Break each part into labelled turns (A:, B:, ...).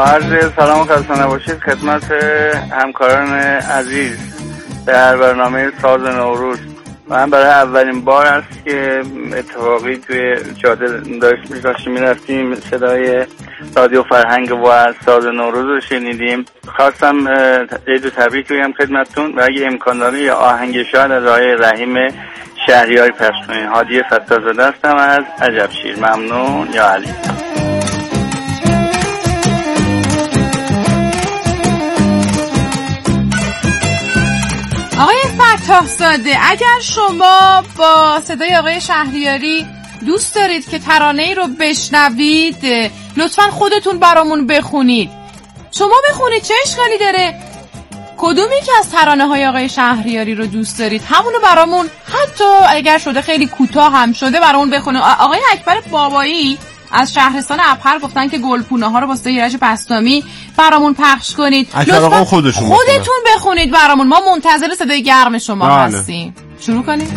A: عرض سلام و خسته نباشید خدمت همکاران عزیز در برنامه ساز نوروز. من برای اولین بار است که اتفاقی توی جاده داشتیم میرفتیم صدای رادیو فرهنگ و ساز نوروز رو شنیدیم. خواستم عید و تبریک بگم خدمتتون و اگه امکان داره یه آهنگ شاید از آقای رحیم شهریاری پخش کنید. هادی فتازاده هستم از عجبشیر. ممنون. یا علی.
B: آقای فتاحزاده، اگر شما با صدای آقای شهریاری دوست دارید که ترانه‌ای رو بشنوید، لطفاً خودتون برامون بخونید. شما بخونید، چه اشکالی داره؟ کدومی که از ترانه‌های آقای شهریاری رو دوست دارید همونو برامون، حتی اگر شده خیلی کوتاه هم شده، برامون بخونید. آقای اکبر بابایی از شهرستان ابهر گفتن که گلپونه ها رو با صدای ایرج بسطامی برامون پخش کنید.
C: لطفاً خودتون
B: بخونید برامون. ما منتظر صدای گرم شما هستیم. شروع کنید.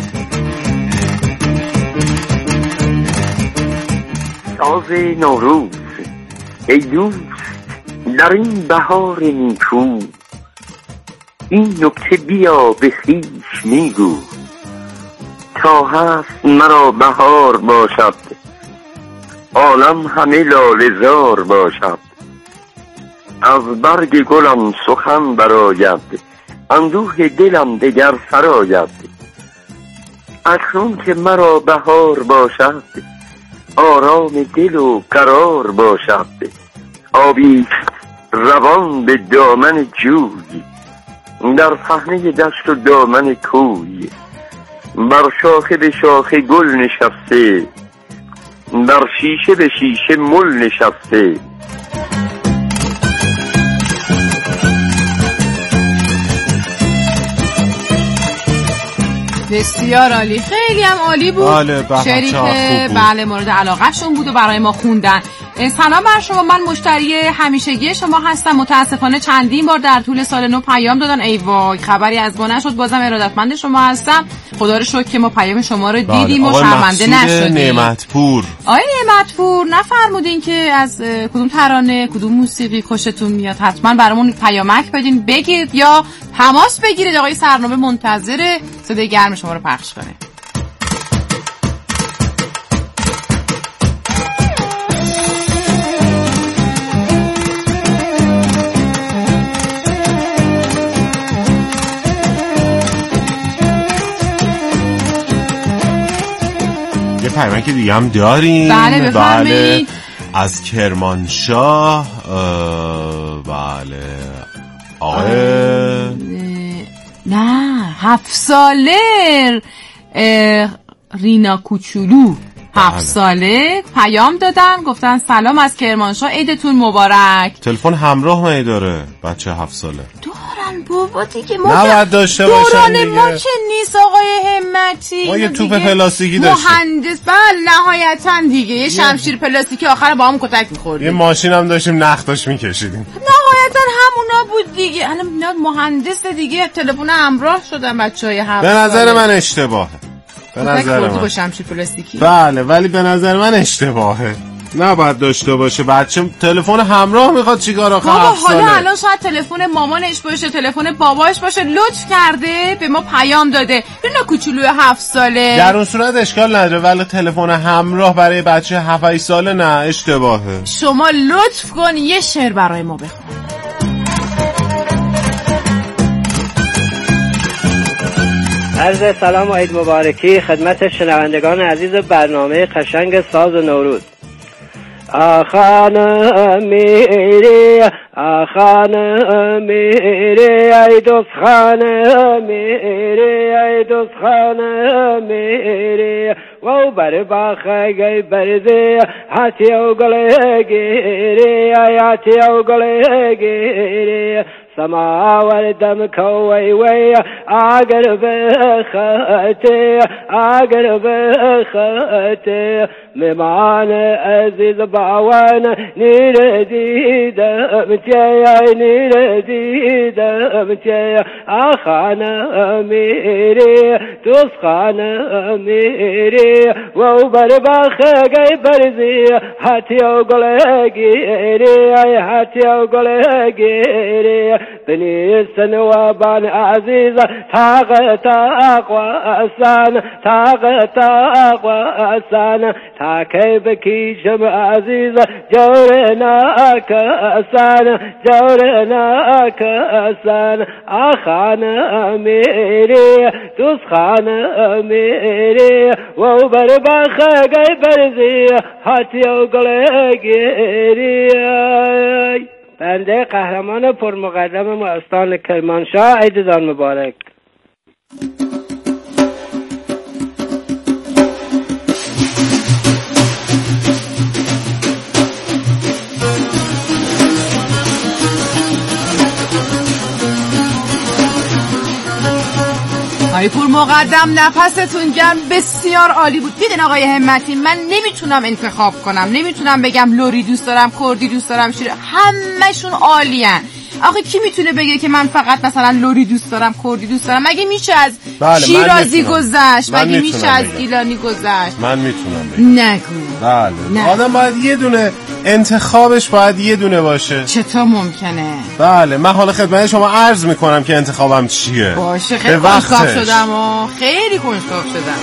D: ساز نوروز ای دوست در این بهار نیکو، این نکته بیا به خویش میگو. تا هست مرا بهار باشد، عالم همه لاله زار باشد. از برگ گلم سخن برآید، اندوه دلم دگر سراید. اکنون که مرا بهار باشد، آرام دل و قرار باشد. آبی روان به دامن جوی، در پهنه دشت و دامن کوی. بر شاخه به شاخه گل نشسته، در شیشه به شیشه مل نشسته.
B: بسیار عالی، خیلی هم عالی بود. شریک بله مورد علاقه شون بود و برای ما خوندن. سلام بر شما، من مشتری همیشگی شما هستم. متاسفانه چندین بار در طول سال نو پیام دادن، ای وای خبری از ما نشد. بازم ارادتمند شما هستم. خدا رو شکر که ما پیام شما رو دیدیم و شرمنده نشدیم.
C: نعمتپور.
B: آقای نعمتپور، نفرمودین که از کدوم ترانه کدوم موسیقی خوشتون میاد؟ حتما برامون پیامک بدین، بگید یا تماس بگیرید. آقای سرنامه منتظر صدای گرم شما رو پخش کنه.
C: پیامک دیگه هم داریم.
B: بله بفرمایید.
C: از کرمانشاه. بله آقای
B: نه 7 ساله رینا کوچولو 7 ساله پیام دادن، گفتن سلام از کرمانشاه، عیدتون مبارک.
C: تلفن همراه من داره بچه 7 ساله
B: دوران بابا دیگه، ما
C: نباید داشته باشن
B: دوران
C: دیگه.
B: ما که نیست آقای همتی،
C: ما یه توپ پلاستیکی داشتیم
B: مهندس. بله نهایتا دیگه یه شمشیر پلاستیکی آخر با هم کتک می‌خوردیم.
C: یه ماشین هم داشتیم نختاش می‌کشیدیم.
B: نهایتا همونا بود دیگه. الان میاد مهندس دیگه، تلفن همراه شدن بچهای 7
C: به نظر من اشتباهه. به نظر من
B: با شمشیر پلاستیکی.
C: بله ولی به نظر من اشتباهه. نباید داشته باشه بچه. تلفن همراه میخواد چیکار آخه 7 ساله؟
B: حالا الان شاید تلفن مامانش باشه، تلفن باباش باشه، لطف کرده به ما پیام داده. اینا کوچولوی 7 ساله.
C: در اون صورت اشکال نداره، ولی تلفن همراه برای بچه 7 ساله نه، اشتباهه.
B: شما لطف کن یه شعر برای ما بخون.
E: عرض سلام و عید مبارکی خدمت شنوندگان عزیز برنامه قشنگ ساز نوروز. آخانه میری ای دوست خانه میری ای دوست خانه میری و بر باخه گی برده هاتی و گله گیری هاتی و گله گیری سما وردم کوی وی اگر بخطی اگر بخطی میمان عزیز باوان نیر دیدم چی نیر دیدم چی آخانه میری دوست خانه میری و بر بخگی برزی حتی و گلگیری حتی و گلگیری بنیسن و بان عزیز تاق تاقواسان تاق تاقواسان تاکی بکیشم عزیز جورنا کسان جورنا کسان آخانه میری دوست خانه میری و بر بخگی برزی حتی و گلگیری. بنده قهرمان پرمقدم مستان کرمانشاه، عیدتان مبارک.
B: آقای پور مقدم نفستون گرم، بسیار عالی بود. دیدین آقای همتی، من نمیتونم انتخاب کنم، نمیتونم بگم لری دوست دارم، کردی دوست دارم، شیر، همشون عالیان. آخه کی میتونه بگه که من فقط مثلا لری دوست دارم، کردی دوست دارم؟ مگه میشه از شیرازی گذشت؟ مگه میشه از گیلانی گذشت؟
C: من میتونم بگم.
B: نگو.
C: بله. آدم باید یه دونه انتخابش باید یه دونه باشه.
B: چطور ممکنه؟
C: بله، من حالا خدمت شما عرض میکنم که انتخابم چیه.
B: باشه، خیلی کنجکاو شدم و خیلی کنجکاو شدم.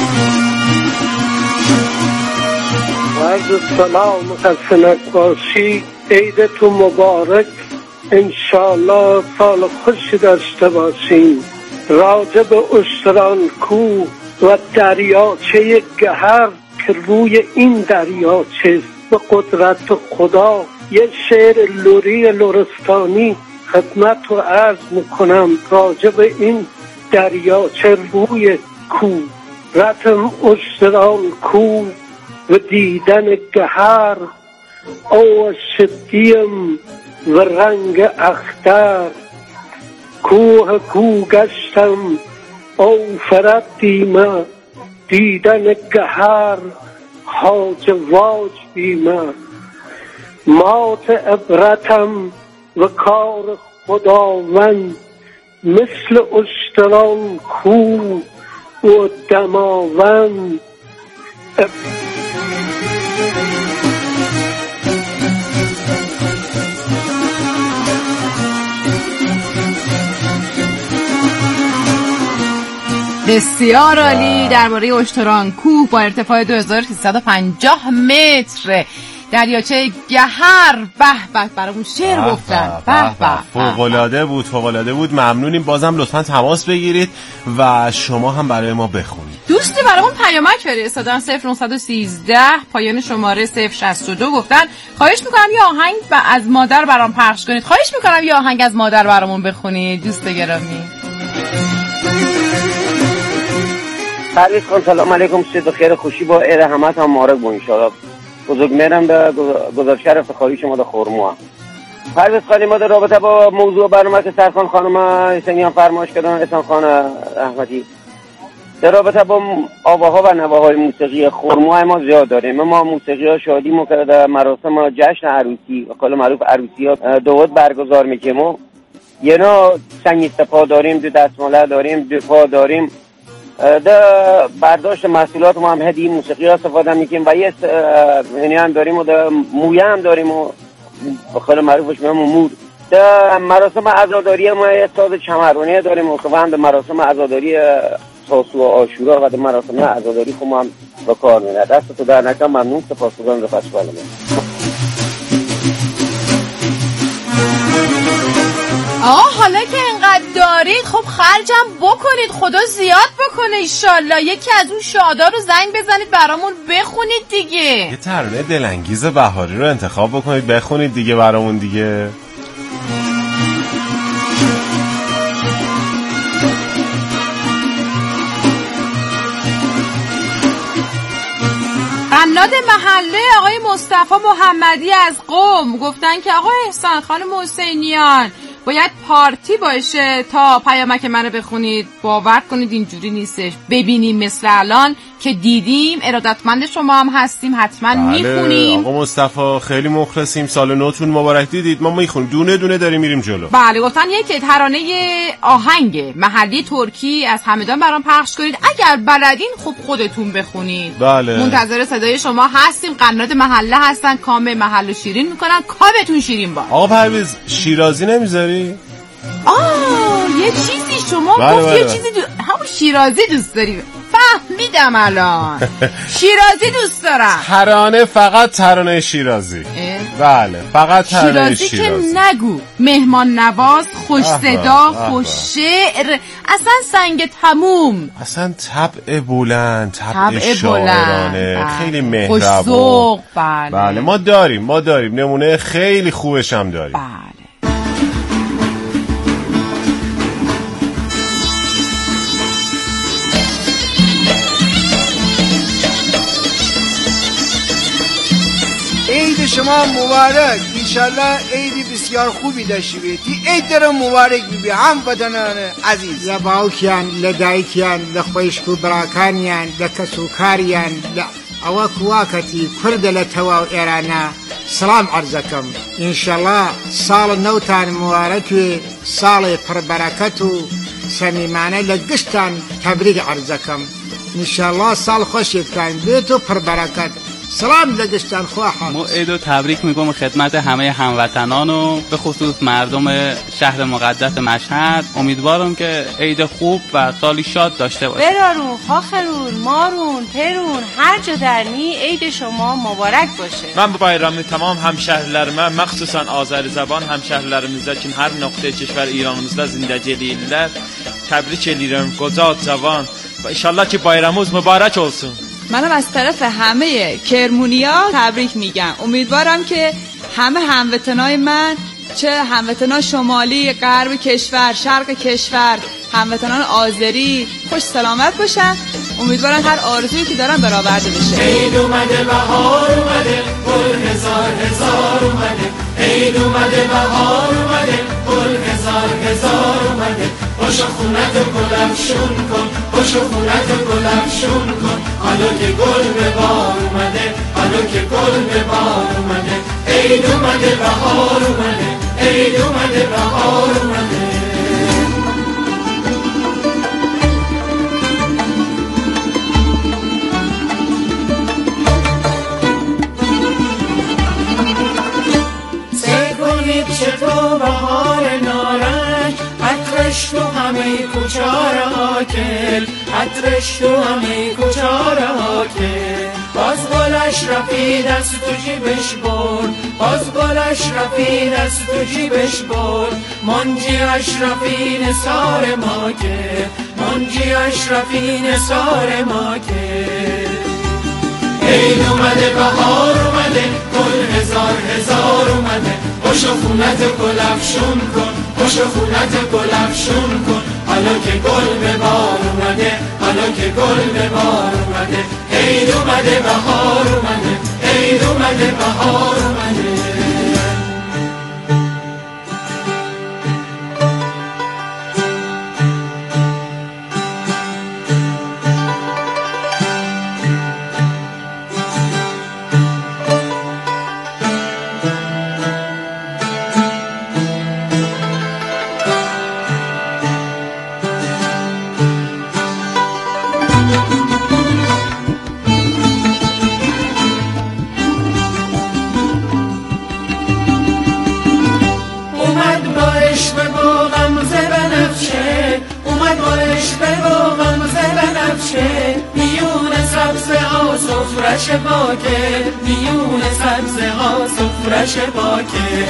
F: عرض سلام حسنک باشی، عیدتون مبارک، انشالله سال خوشی داشته باشیم. راجب اشتران کوه و دریاچه گهر که روی این دریاچه به قدرت خدا یه شعر لری لرستانی خدمت رو عرض میکنم. راجب این دریاچه روی کوه، رتم اشتران کوه و دیدن گهر، او شدیم و رنگ اختر، کوه کوه گشتم او فرد دیمه، دیدن گهر حاج واج بیمه، مات عبرتم و کار خداوند، مثل اشتران کوه و دماوند.
B: بسیار عالی. درباره اشتران کوه با ارتفاع 2350 متر، دریاچه گهر، به به، برامون شعر گفتن. به به،
C: فوق‌العاده بود، فوق‌العاده بود. ممنونیم. بازم لطفاً تماس بگیرید و شما هم برای ما بخونید.
B: دوستی برامون پیامک فرستادن 0913 پایان شماره 062 گفتن خواهش میکنم یه آهنگ از مادر برام پخش کنید. خواهش میکنم یه آهنگ از مادر برامون بخونید دوست گرامی.
E: پرویز خان سلام علیکم، صد خیر خوشی با عید همت هم مبارک با انشاءالله. بزرگ میرم به گزارشگر افتخاری شما در خرموها. پرویز خان، ما در رابطه با موضوع برنامه که سرخان خانم حسینیان فرمایش کردن، احسان خان احمدی، در رابطه با آواها و نواهای موسیقی خرموها ما زیاد داریم. ما موسیقی ها شادی مکرده، مراسم جشن عروسی و کل معروف عروسی ها دوت برگزار میکنیم. یه نوع سنگ استفا داریم، دو دستماله داریم، دو پا داریم، در برداشت محصولات ما هم هدیه موسیقی ها استفاده میکنیم و یه هنی هم داریم و در مویه هم داریم و بخیر معروفش میگم مور. در مراسم عزاداری ما یه ساز چمرونی داریم و هم در مراسم عزاداری ساسو و آشورا و در مراسم عزاداری خود ما هم با کار میره. دست تو در نکن. ممنون، سپاسگزارم به فستیوال ما.
B: حالا که اینقدر دارید خب خرجم بکنید، خدا زیاد بکنه ایشالله. یکی از اون شادا رو زنگ بزنید برامون بخونید دیگه.
C: یه ترانه دلانگیز بهاری رو انتخاب بکنید بخونید دیگه برامون دیگه.
B: قناد محله آقای مصطفی محمدی از قم گفتن که آقای احسان خانم حسینیان باید پارتی باشه تا پیامک منو بخونید. باور کنید اینجوری نیستش. ببینیم مثل الان که دیدیم ارادتمند شما هم هستیم، حتما میخونیم.
C: آقا مصطفی خیلی مخلصیم، سال نوتون مبارک. دیدید ما میخونیم، دونه دونه داریم میریم جلو.
B: بله گفتن یک ترانه آهنگ محلی ترکی از همدان برام پخش کنید. اگر بلدین خب خودتون بخونید.
C: بله
B: منتظر صدای شما هستیم. قنات محله هستن، کام محل رو شیرین میکنن، کامتون شیرین با.
C: آقا پرویز شیرازی نمیذاری؟
B: یه چیزی شما گفت یه چیزی همون شیرازی دوست داری. فهمیدم الان. شیرازی دوست دارم.
C: ترانه، فقط ترانه شیرازی. بله فقط ترانه
B: شیرازی که نگو. مهمان نواز، خوش صدا، خوش شعر، اصلا سنگ تموم،
C: اصلا طبع بلند، طبع شاعرانه، خیلی مهربون،
B: خوش ذوق.
C: بله ما داریم نمونه خیلی خوبش هم داریم.
B: بله.
G: عید شما مبارک. انشالله عید بسیار خوبی داشته باشید. عید درم مبارک بی هموطنان عزیز.
H: یا باوکیان، لدایکیان، لخویشکو براکانیان، لکسوکاریان، ئەوە کواکەتی کوردە لە تەواو ئێرانە سلام عەرزەکەم. ئینشەڵا ساڵ نەوتان موارەکوێ، ساڵی پڕبەرەکەت و سەمیمانە لە گشتان تەبریک عەرزەکەم. ئینشەڵا ساڵ خۆشێکتان بێت و پڕبەرەکەت. سلام لگشتن خواهد.
I: ما عید و تبریک میگم خدمت همه هموطنان و به خصوص مردم شهر مقدس مشهد. امیدوارم که عید خوب و سالی شاد داشته باشید.
J: برارون، خاخرون، مارون، پرون، هر جا درنی عید شما مبارک باشه.
K: من bu bayramı tamam hemşehrilerimə, məxsusən Azəri zəban hemşehrilərimizdə ki, hər nöqtəyə kişvər İranımızda zindəci eləyirlər. Təbrik edirəm qoca cavan və inşallah ki bayramımız mübarək olsun.
L: منم از طرف همه کرمونیا تبریک میگم. امیدوارم که همه هموطنای من، چه هموطنان شمالی، غرب کشور، شرق کشور، هموطنان آذری خوش سلامت باشن. امیدوارم هر آرزویی که دارن برآورده بشه.
M: عید اومده، بهار اومده، گل هزار هزار اومده. عید اومده، بهار اومده، گل هزار هزار اومده. پاشو خونت گل افشون کن، پاشو خونت گل افشون کن. حالا که گل به بار اومده، حالا که گل به بار اومده. عید اومده، بهار اومده، عید اومده، بهار اومده. چطور بهار نارنج، عطرش تو همه کوچه را کل، عطرش تو همه کوچه را کل. باز گلش رفید از تو جیبش برد، باز گلش رفید از تو جیبش برد. منجیش رفی نثار ما کرد، منجیش رفی نثار ما کرد. عید اومده، بهار اومده، گل هزار هزار اومده. پاشو خونت گل افشون کن، پاشو خونت گل افشون کن. حالا که گل به بار اومده، حالا که گل به بار اومده. عید اومده، بهار اومده، عید اومده، بهار اومده. سفرش باکه، میون سبزه ها سفرش باکه.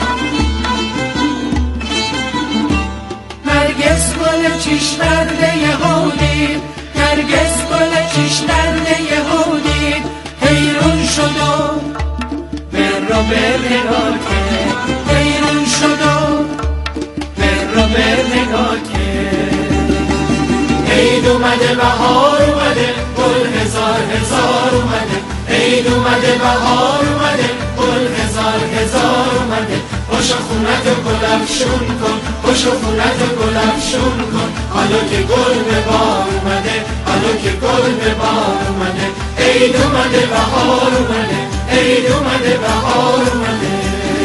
M: نرگس گل چیش درده یهودی، نرگس گل چیش درده یهودی. حیرون شد و بر رو بر نگاه که، حیرون شد و بر رو بر نگاه که. عید اومده، بهار اومده، گل هزار هزار اومده. عید اومده، بهار اومده، گل هزار هزار اومده. پاشو خونت گلفشون کن، پاشو خونت گلفشون کن. حالا که گل به بار اومده، حالا که گل به بار اومده، عید اومده بهار اومده، عید اومده بهار اومده.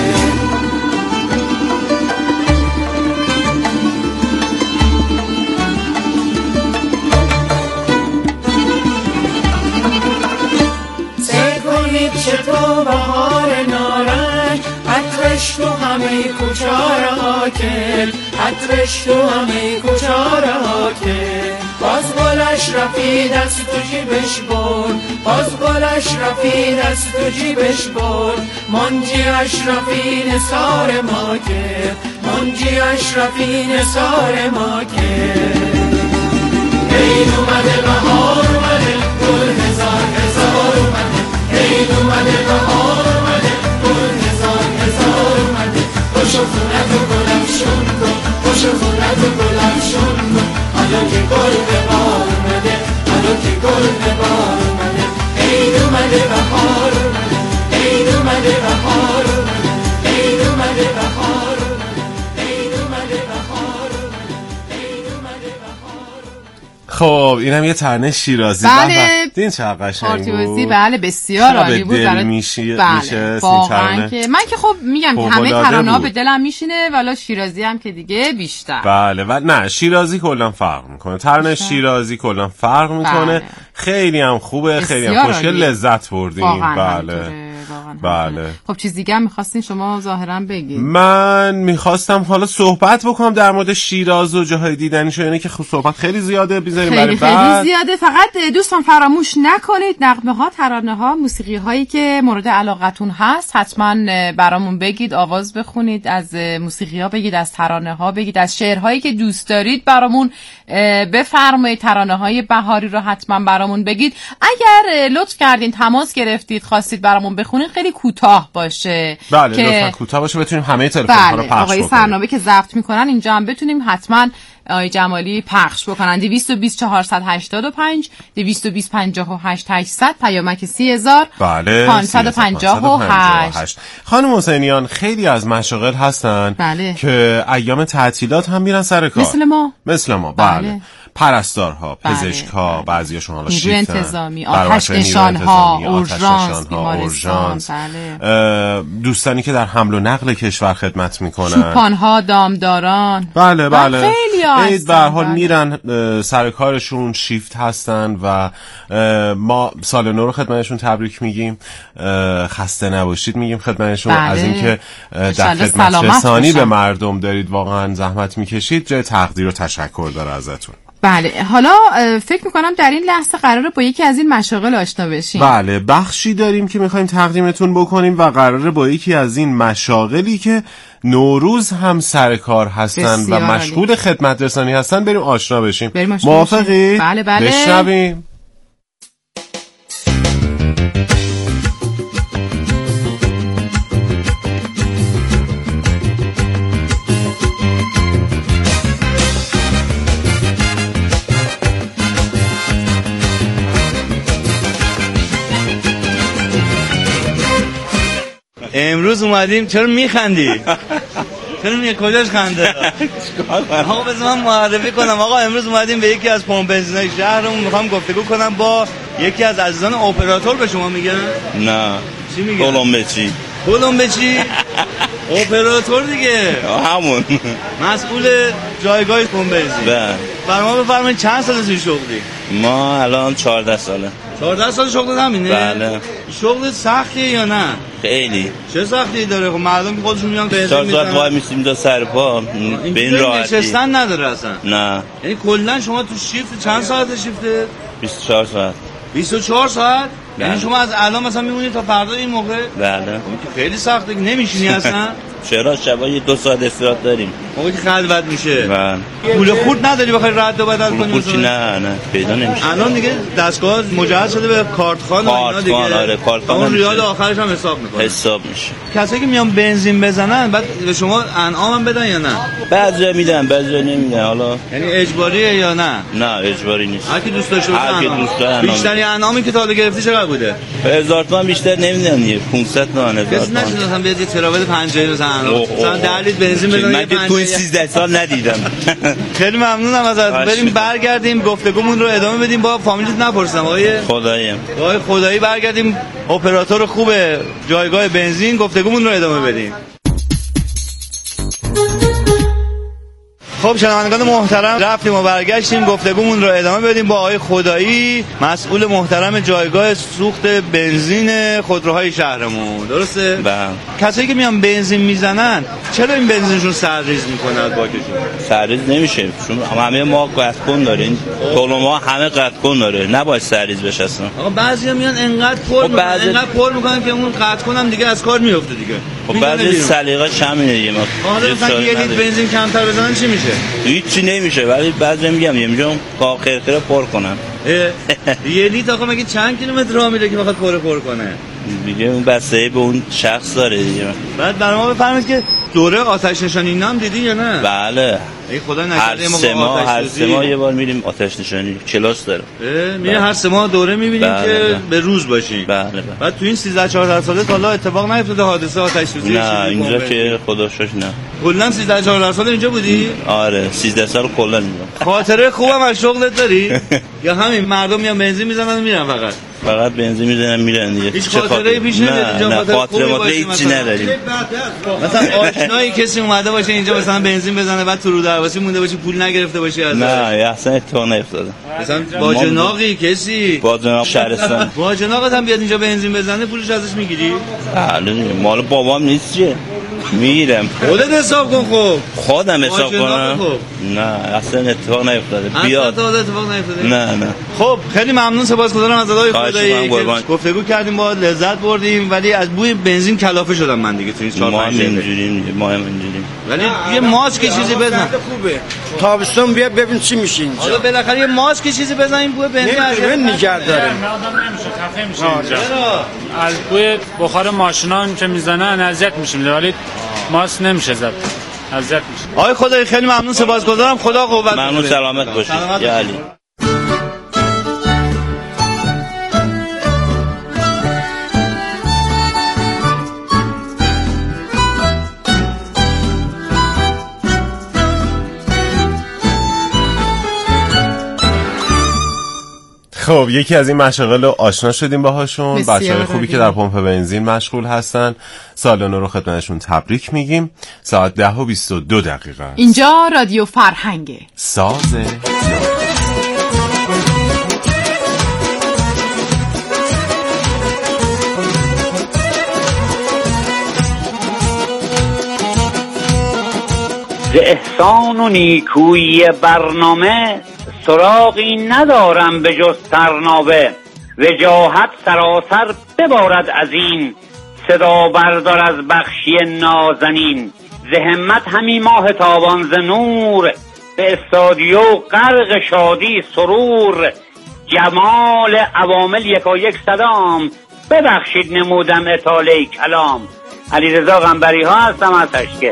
M: چطور بهار نارنج، عطرش تو همه کوچه را کن، عطرش تو همه کوچه را کن. باز گلش رفید از تو جیبش برد، باز گلش رفید از تو جیبش برد. منجی اشرفی نثار ما کرد، منجی اشرفی نثار ما کرد. عید اومده بهار اومده، گل هزار هزار اومده. عید اومده بهار اومده، گل هزار هزار اومده. پاشو خونت گلفشون کن، پاشو خونت گلفشون کن. حالا که گل به بار اومده، حالا که گل به بار اومده. عید اومده بهار اومده، عید اومده بهار اومده، عید اومده بهار اومده، عید اومده بهار اومده، عید اومده بهار اومده.
C: خب اینم یه ترانه شیرازی.
B: بله
C: دین چه قشنگ بود.
B: بله بسیار عالی بود.
C: دل میشه
B: واقعا که من که خب میگم که همه ترانه‌ها به دلم میشینه، والا شیرازی هم که دیگه بیشتر.
C: بله و نه شیرازی کلا فرق میکنه، ترانه شیرازی کلا فرق میکنه. بله. خیلی هم خوبه، خیلی هم خوشگل، لذت بردیم. بله بله.
B: خب چیز دیگه هم می‌خواستین شما ظاهرا بگید؟
C: من می‌خواستم حالا صحبت بکنم در مورد شیراز و جاهای دیدنیش، یعنی که صحبت خیلی زیاده بذاریم برای بعد.
B: خیلی زیاده. فقط دوستان فراموش نکنید نغمه‌ها، ترانه‌ها، موسیقی‌هایی که مورد علاقتون هست حتما برامون بگید، آواز بخونید، از موسیقی‌ها بگید، از ترانه‌ها بگید، از شعرهایی که دوست دارید برامون بفرمایید. ترانه‌های بهاری رو حتما برامون بگید. اگر لطف کردین تماس گرفتید خواستید برامون بخونید خیلی کوتاه باشه.
C: بله که لطفاً کوتاه باشه بتونیم همه تلفن‌ها رو پخش کنیم.
B: آقای سرنامه که ضبط میکنن اینجا هم بتونیم حتما آقای جمالی پخش بکنن. 220 485 220 58 800 پیامک 30000
C: بله
B: 558.
C: خانم حسینیان خیلی از مشاغل هستن
B: بله.
C: که ایام تعطیلات هم میرن سر کار مثل ما بله. پرستارها، پزشک‌ها، بعضیاشون حالا
B: نیروی انتظامی، آتش نشان‌ها، اورژانس، بیمارستان،
C: بله. دوستانی که در حمل و نقل کشور خدمت میکنن،
B: چوپان‌ها، دامداران،
C: بله بله.
B: خیلی
C: هستن. به هر حال میرن سر کارشون، شیفت هستن و ما سال نو رو خدمتشون تبریک میگیم، خسته نباشید میگیم خدمتشون. بله. از اینکه در خدمت رسانی به مردم دارید واقعا زحمت میکشید، جای تقدیر و تشکر داره ازتون.
B: بله حالا فکر میکنم در این لحظه قراره با یکی از این مشاغل آشنا بشیم.
C: بله بخشی داریم که میخوایم تقدیمتون بکنیم و قراره با یکی از این مشاغلی که نوروز هم سر کار هستن و مشغول خدمت رسانی هستن بریم آشنا بشیم. موافقی؟
B: بله بله.
C: بشنویم.
N: امروز اومدیم. چرا میخندی؟ چرا کجاش خنده؟ آقا بذار من معرفی کنم. آقا امروز اومدیم به یکی از پمپ بنزین‌های شهرمون، میخوام گفتگو کنم با یکی از عزیزان اپراتور. به شما میگن؟
O: نه.
N: چی میگن؟
O: کلمبچی.
N: کلمبچی؟ اپراتور دیگه.
O: همون.
N: مسئول جایگاه پمپ بنزین.
O: بله.
N: برام بفرمایید چند سال از این شغلی؟
O: ما الان 14 ساله.
N: 14 سال شغل همینه؟
O: بله.
N: شغل سختیه یا نه؟
O: خیلی.
N: چه سختی داره؟ خب مردم که خودشون میان بنزین میزنن. 4
O: ساعت وای میسیم دو سر پا. به این راحتی.
N: نشستن نداره اصلا.
O: نه.
N: یعنی کلا شما تو شیفت چند ساعت شیفته؟
O: 24 ساعت.
N: 24 ساعت؟
O: بله.
N: یعنی شما از الان مثلا میمونید تا فردا این موقع؟
O: بله.
N: خیلی سخته که نمیشینی اصلا.
O: چرا شبا 2 ساعت استراحت داریم.
N: موقعی که خلوت میشه.
O: بله.
N: پول خورد نداری بخوای رد و بدل کنی؟
O: پول خورد نه پیدا نمیشه.
N: الان دیگه دستگاه مجهز شده به کارتخوان و اینا دیگه.
O: آره کارتخوان.
N: اون ریال آخرش هم حساب میکنه.
O: حساب میشه.
N: کسایی که میان بنزین بزنن بعد به شما انعام هم بدن یا نه؟
O: بعضیا میدن بعضیا نمیدن. حالا
N: یعنی اجباریه یا نه؟
O: نه اجباری نیست.
N: هر کی دوست داشته باشه.
O: هر کی دوست داره.
N: بیشتری انعامی که تا حالا گرفتی چقدر بوده؟
O: 1000 تومان بیشتر نمیدن دیگه. 500 تومان.
N: کسی نشد مثلا بیاد یه تراوت 50 مثلا 10 لیتر بنزین بدن.
O: من که تو 13 سال ندیدم.
N: خیلی ممنونم ازت. بریم برگردیم گفتگومون رو ادامه بدیم. با فامیلیت نپرسیدم آقای خدایی برگردیم اپراتور خوب جایگاه بنزین گفتگومون رو ادامه بدیم. خب شنوندگان محترم رفتیم و برگشتیم گفتگومون رو ادامه بدیم با آقای خدایی مسئول محترم جایگاه سوخت بنزین خودروهای شهرمون. درسته؟
O: بله.
N: کسایی که میان بنزین میزنن چرا این بنزینشون سرریز میکنه از باکشون؟
O: سرریز نمیشه چون همه ما قطع‌کن داریم. طول ما همه قطع‌کن داره نباید سرریز بشه اصلا.
N: آقا بعضیا میان انقدر پر میکنن که اون قطع‌کن هم دیگه از کار میفته دیگه.
O: خب بعضی سلیقه همینه دیگه. ما
N: حالا مثلا یه لیتر بنزین کمتر بزنن چی میشه؟
O: هیچی نمیشه ولی بعضی میگم میام خیرخیره پر کنن.
N: یه لیتر آقا مگه چند کیلومتر راه میره که بخواد پر کنه؟
O: دیگه اون بستگی به اون شخص داره دیگه.
N: بعد برای ما بفرمایید که دوره آتش نشانی اینا هم دیدی یا نه؟
O: بله.
N: ای خدا نکرده
O: ما هر سه ماه یه بار میریم آتش نشانی کلاس داره.
N: میره هر سه ماه دوره میبینیم که به روز باشیم.
O: بله.
N: بعد تو این 13 14 ساله تا حالا اتفاق نیفتاده حادثه آتش سوزی؟
O: نه اینجا که خدا شکر نه.
N: کلا 13 14 سال اینجا بودی؟
O: آره 13 سال کلا اینجا.
N: خاطره خوبم از شغلت داری؟ یا همین مردم میان بنزین میزنن میرن
O: فقط بنزین میزنن میرن دیگه.
N: هیچ خاطره پیش نمیاد اینجا؟
O: خاطره هیچی نداریم.
N: مثلا آشنایی کسی اومده باشه اینجا مثلا بنزین بزنه بعد تو رو درواسی مونده باشه پول نگرفته باشه ازش؟
O: نه اصلا اتفاق نیفتاده.
N: مثلا با جناقی کسی
O: با جناق شهرستان
N: با جناقت هم بیاد اینجا بنزین بزنه پولش ازش میگیری؟
O: بله مال بابام نیست چیه میگیرم.
N: خودت حساب کن. خب
O: خودم حساب کنم. نه اصلا اتفاق نیفتاده. بیاد
N: اصلا اتفاق نیفتاده.
O: نه
N: خب خیلی ممنون سپاسگزارم از آقای خدایی که گفتگو کردیم با لذت بردیم ولی از بوی بنزین کلافه شدم من دیگه تو این 4-5
O: ما اینجوریم ما هم اینجوریم.
N: ولی یه ماسک چیزی بزن
G: خوبه تابستون بیا ببین چی میشه اینجا.
N: حالا بالاخره یه ماسک چیزی بزن این بوی بنزین
G: نگه داره.
P: آدم نمیشه خفه میشه اینجا. از بوی بخار ماشینان که میزنن اذیت میشیم ولی ماسک نمیشه زد. اذیت میشه.
N: آقای خدایی خیلی ممنون سپاسگزارم. خدا قوت بده.
O: ممنون سلامت باشید. یا علی.
C: خب یکی از این مشاغل رو آشنا شدیم باهاشون. بچه‌های خوبی که در پمپ بنزین مشغول هستن. سال نو رو خدمتشون تبریک میگیم. ساعت 10:22
B: اینجا رادیو فرهنگه.
C: ساز
E: ز احسان و نیکویی برنامه سراغی ندارم به جز ترنامه. وجاهت سراسر ببارد از این صدا بردار از بخشی نازنین. ز همت همی ماه تابان ز نور به استادیو غرق شادی سرور. جمال عوامل یکایک صدام ببخشید نمودم اطاله کلام. علیرضا قنبری ها هستم از تشکر.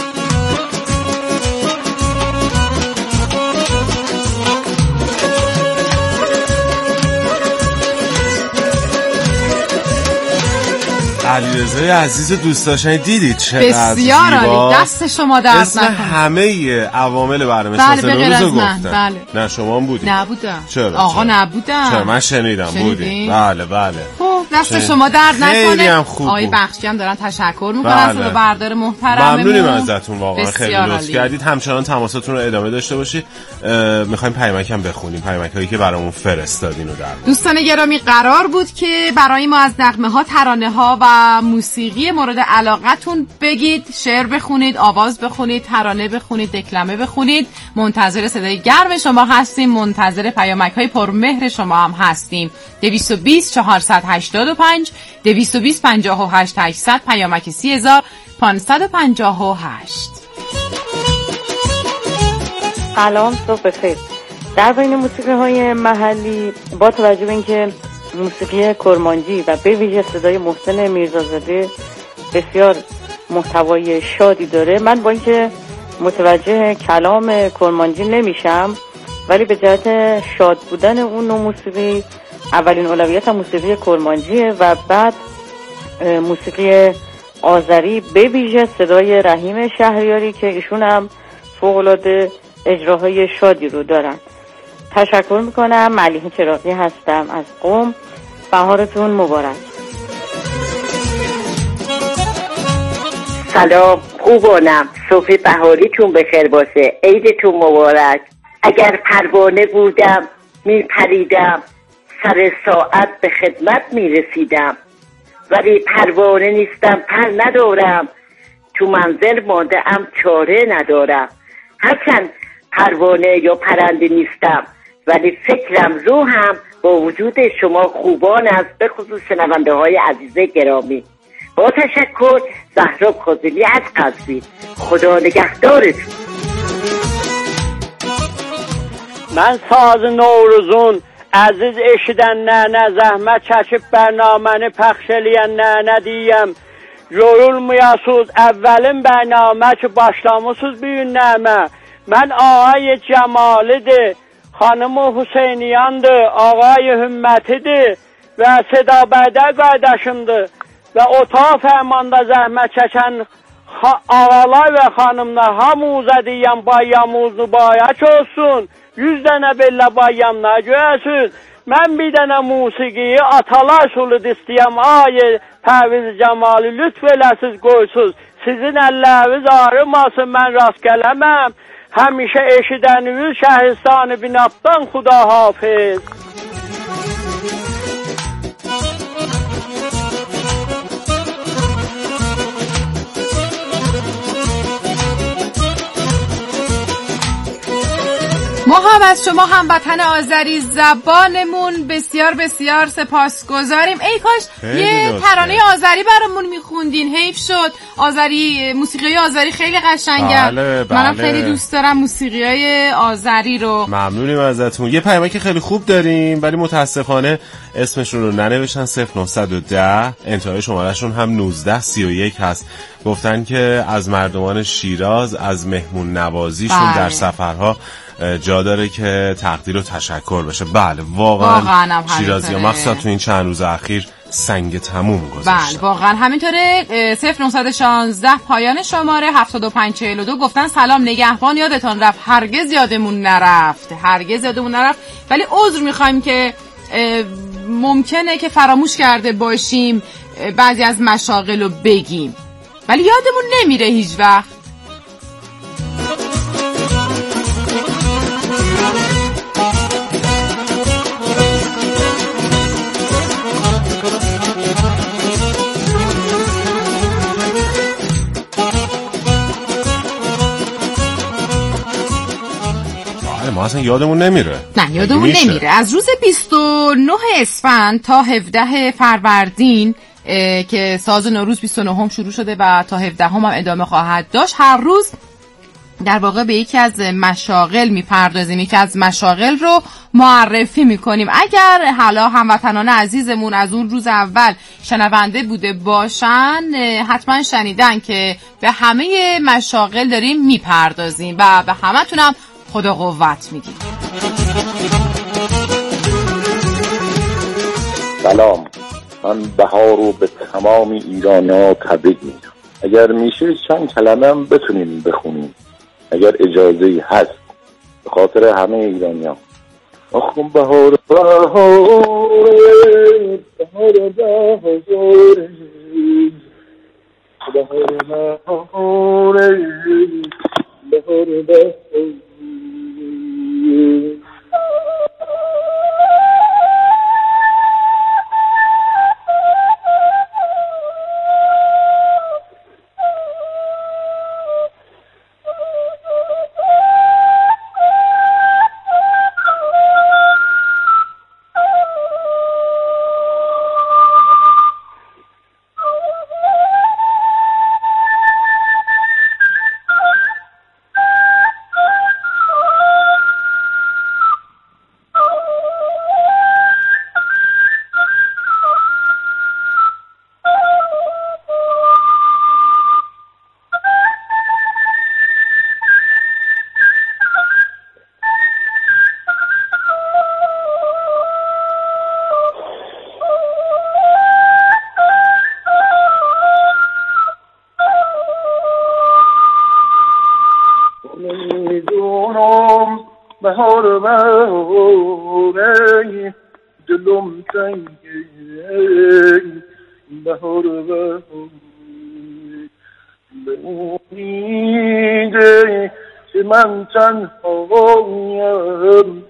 C: علیرضای عزیز دوست داشتنی دیدید چقدر
B: بسیار عالی. دست شما درد
C: نکنه. اسم همه عوامل برنامه ساز نوروز رو گفتن.
B: بله.
C: نه شما هم بودید؟
B: نبودم.
C: چرا؟
B: آقا نبودم.
C: چرا؟ من شنیدم بودید. بله بله.
B: خب دست شما درد نکنه.
C: خیلی هم خوب.
B: آقای بخشی هم دارن تشکر میکنن از صدا بردار محترممون.
C: ممنونیم ازتون واقعا خیلی لطف کردید. همچنان تماساتون رو ادامه داشته باشید. میخوایم پیامک هم بخونیم. پیامکایی که برامون فرستادین رو در
B: دوستان گرامی قرار بود که برای ما از نغمه‌ها، ترانه‌ها و موسیقی مورد علاقتون بگید، شعر بخونید، آواز بخونید، ترانه بخونید، دکلمه بخونید. منتظر صدای گرم شما هستیم، منتظر پیامک‌های پرمهر شما هم هستیم. 220 485 220 58 800 پیامک 30558.
Q: سلام، صبح بخیر. در بین موسیقی های محلی با توجه به اینکه موسیقی کرمانجی و به ویژه صدای محسن میرزازاده بسیار محتوای شادی داره، من با اینکه متوجه کلام کرمانجی نمیشم ولی به جهت شاد بودن اون نوع موسیقی اولین اولویت موسیقی کرمانجیه و بعد موسیقی آذری به ویژه صدای رحیم شهریاری که ایشون هم فوق‌العاده اجراهای شادی رو دارن. تشکر میکنم. ملیحه چراغی هستم از قم. بهارتون مبارک.
R: سلام خوبانم، صبح بهاریتون بخیر باشه، عیدتون مبارک. اگر پروانه بودم میپریدم، سر ساعت به خدمت میرسیدم، ولی پروانه نیستم، پر ندارم، تو منزل مانده ام چاره ندارم. هرچند پروانه یا پرنده نیستم ولی فکرم روحم با وجود شما خوبان است، به خصوص شنونده های عزیز گرامی. با تشکر، زهرا کاظمی از قزوین. خدا نگهدارتون.
S: من ساز نوروزون عزیز اشیدن نه zahmet çəkib bərnaməni pəxş eləyən nə deyəm. Yorulmayasınız əvvəlin bərnamə ki başlamısınız bu gün nəmə. Mən ağay Cəmalidir, xanımı Hüseyniyandır, ağay Hümmətidir və Sedabərdə qardaşımdır. Və otaq fərmanda zəhmət çəkən ağalar və xanımlar hamınıza deyəm bayramınız mübarək olsun. 100 dənə belə bayramlar görəsiniz. Mən bir dənə musiqiyi atalar suludu istəyəm. Ay Pərviz Cəmali lütf eləsiz qoysuz. Sizin əlləriniz ağrımasın, mən rast gələməm. Həmişə eşidəniniz Şəhristan-ı Binabdan Xuda hafiz.
B: ما هم از شما هموطن آذری زبانمون بسیار بسیار سپاسگزاریم. ای کاش یه ترانه آذری برامون میخوندین، حیف شد. آذری، موسیقی آذری خیلی قشنگه.
C: بله.
B: منم خیلی دوست دارم موسیقی آذری رو.
C: ممنونیم ازتون. یه پیامک خیلی خوب داریم ولی متاسفانه اسمشون رو ننوشتن. 0910 انتهای شمارهشون هم 1931 هست. گفتن که از مردمان شیراز از مهمون نوازیشون در سفرها جا داره که تقدیر و تشکر بشه. بله واقعا شیرازی ها مخصوصا تو این چند روز اخیر سنگ تموم گذاشتن.
B: بله واقعا همینطوره. 0916 پایان شماره 7542 گفتن سلام نگهبان یادتان رفت، هرگز یادمون نرفت، هرگز یادمون نرفت، ولی عذر میخوایم که ممکنه که فراموش کرده باشیم بعضی از مشاغل رو بگیم، ولی یادمون نمیره هیچ وقت.
C: ما اصلا یادمون نمیره.
B: نه یادمون نمیره. از روز 29 اسفند تا 17 فروردین که ساز نوروز 29 هم شروع شده و تا 17 هم ادامه خواهد داشت، هر روز در واقع به یکی از مشاغل میپردازیم، یکی از مشاغل رو معرفی میکنیم. اگر حالا هموطنان عزیزمون از اون روز اول شنونده بوده باشن حتما شنیدن که به همه مشاغل داریم میپردازیم و به همه تونم خدا قوت میگیم.
T: سلام، من بهار رو به تمام ایرانی‌ها تبریک میگم. اگر میشه چند کلمه هم بتونیم بخونیم اگر اجازه‌ای هست، به خاطر همه ایرانی‌ها. آخون بهار بهار بهار بهار بهار بهار بهاره دلم تنگه بهار بهاره به امیده که من تنهایم